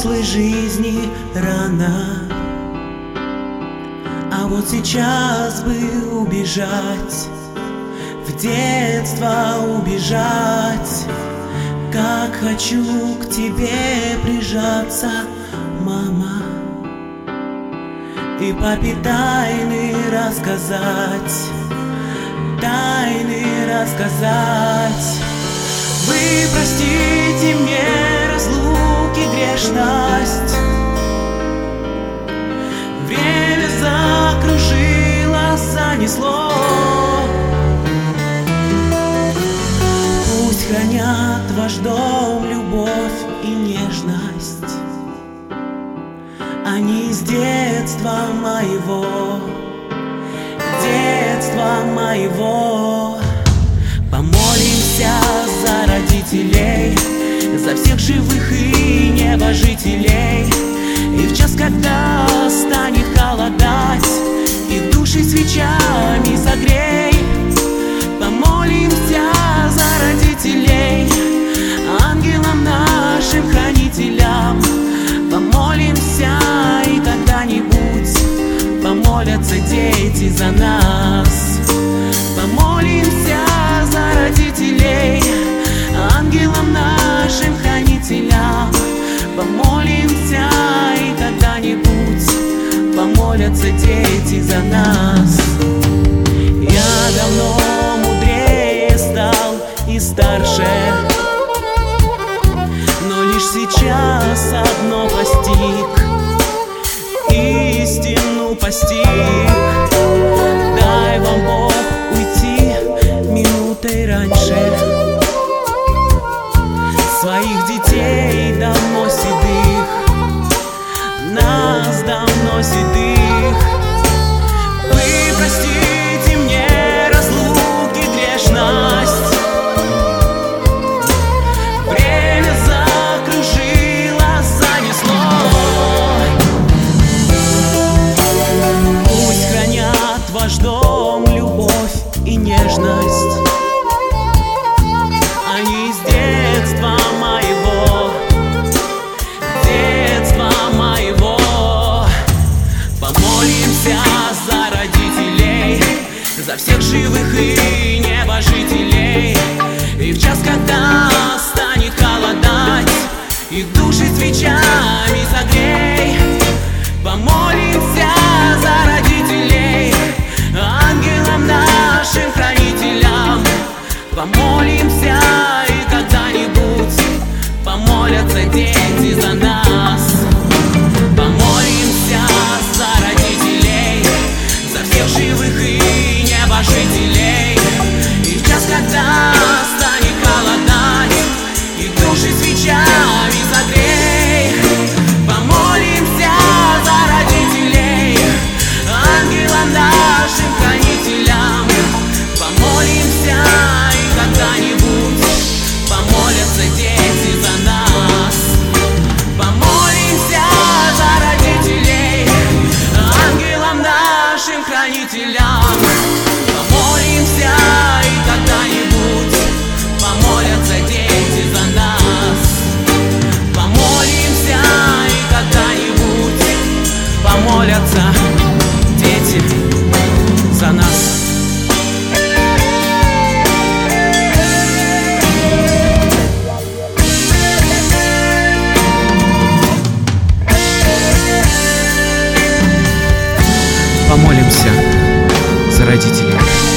взрослой жизни рано, а вот сейчас бы убежать, в детство убежать. Как хочу к тебе прижаться, мама, и папе тайны рассказать, тайны рассказать. Вы простите мне разлуки, грешность. Время закружило, занесло. Пусть хранят ваш дом любовь и нежность. Они с детства моего, детства моего. Помолимся за родителей, за всех живых и небожителей. И в час, когда станет холодать, и души свечами согрей. Помолимся за родителей, ангелам нашим хранителям. Помолимся, и когда-нибудь помолятся дети за нас. Помолимся за родителей, ангелам нашим хранителям. Помолимся, и когда-нибудь помолятся дети за нас. Я давно мудрее стал и старше, но лишь сейчас одно постиг, истину постиг. Дай вам Бог уйти минутой раньше. Своих детей давно седых, нас давно седых. Вы простите мне разлуки, грешность. Время закружило, занесло. Пусть хранят ваш дом любовь и нежность. Они с детства моего, детства моего. Помолимся за родителей, за всех живых и небожителей. И в час, когда станет холодать, их души свечами согрей. Помолимся за родителей, ангелам нашим хранителям. Помолимся, и когда-нибудь помолятся дети за нас. Помолимся за родителей, за всех живых и небожителей. И в час, когда станет холодать, их души свечами согрей. Помолимся за родителей, ангелам нашим хранителям. Помолимся, и когда-нибудь помолятся дети за нас. Помолимся за родителей, ангелам нашим хранителям. Помолимся, и когда-нибудь помолятся дети за нас. Помолимся, и когда-нибудь помолятся дети за нас. Помолимся за родителей.